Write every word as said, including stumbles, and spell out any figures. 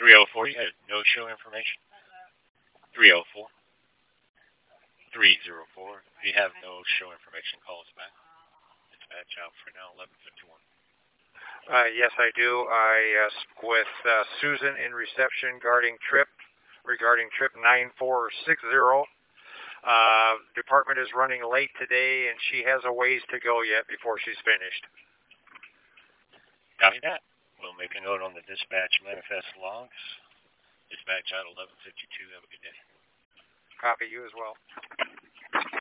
three oh four, you had no show information. three oh four, three oh four. If you have no show information, call us back. Dispatch out for now, eleven fifty-one. Uh, yes, I do. I uh, spoke with uh, Susan in reception regarding trip, regarding trip nine four six zero. Uh, department is running late today, and she has a ways to go yet before she's finished. Copy that. We'll make a note on the dispatch manifest logs. Dispatch out eleven fifty-two. Have a good day. Copy you as well.